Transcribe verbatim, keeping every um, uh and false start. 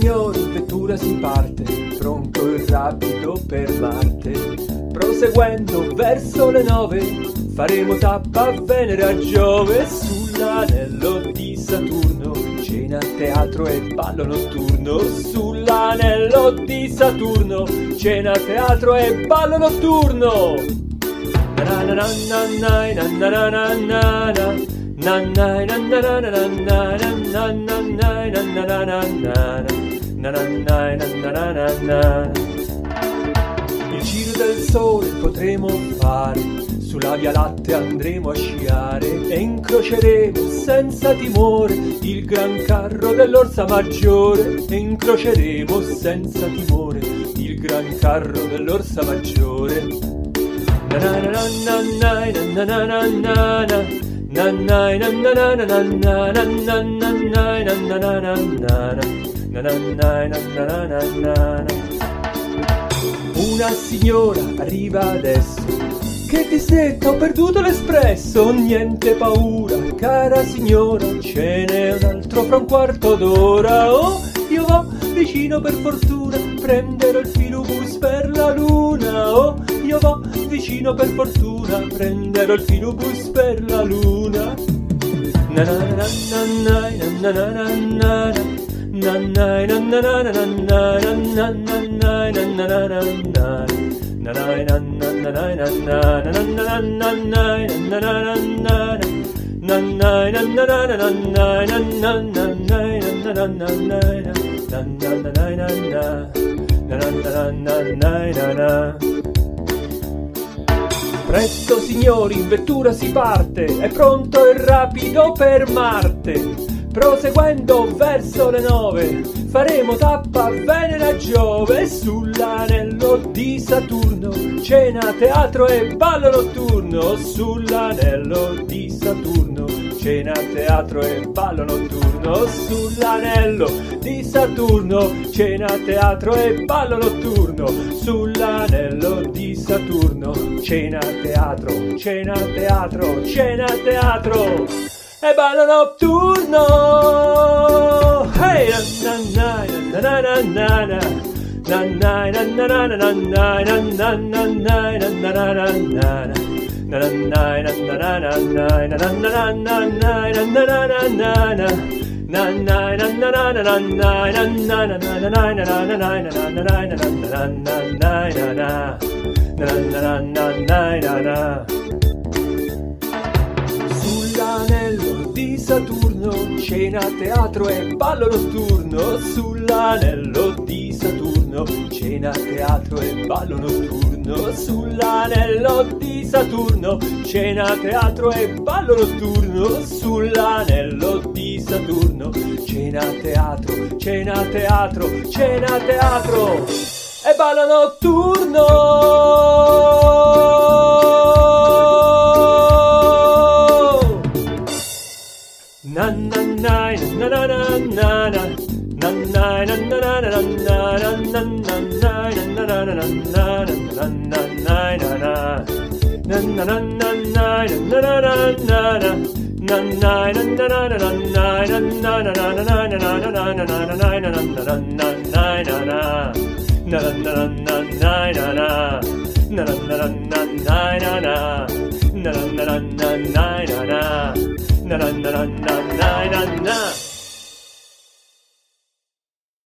signori, in vettura si parte, pronto e rapido per Marte. Proseguendo verso le nove, faremo tappa a Venere, a Giove. Sull'anello di Saturno, cena, teatro e ballo notturno. Sull'anello di Saturno, cena, teatro e ballo notturno. Na na na na na na na na na na na. Na na na na na na na na na na na na na na na na. Il giro del sole potremo fare, sulla Via Lattea andremo a sciare e incroceremo senza timore il gran carro dell'Orsa Maggiore. E incroceremo senza timore il gran carro dell'Orsa Maggiore. Na na na na na na na na na na. Na na na na na na na na na na na na na na na na na. Una signora arriva adesso, che disdetta, ho perduto l'espresso. Niente paura, cara signora, ce n'è un altro fra un quarto d'ora. Oh, io vo vicino per fortuna, prenderò il filobus per la luna. Oh, io vo vicino per fortuna, prenderò il filobus per la luna. Na na na na na na na na na. Na na na na na na na na na na na na na na. Na na na na na na na na na na na na. Na na na na na na na na na na na. Presto signori, in vettura si parte, è pronto e rapido per Marte. Proseguendo verso le nove, faremo tappa a Venere, a Giove. Sull'anello di Saturno, cena, teatro e ballo notturno. Sull'anello di Saturno, cena, teatro e ballo notturno. Sull'anello di Saturno, cena, teatro e ballo notturno. Sull'anello di Saturno, cena, teatro, cena, teatro, cena, teatro e ballo notturno. Hey, na na na na na na na na na na na na na na na na na na. Sull'anello di Saturno, cena, teatro e ballo notturno. Sull'anello di Saturno, cena, teatro e ballo notturno. Sull'anello di Saturno, cena, teatro e ballo notturno. Sull'anello di Saturno, cena, teatro, cena, teatro, cena, teatro e ballo notturno. Na na na na na na na na na na na na na na na na na.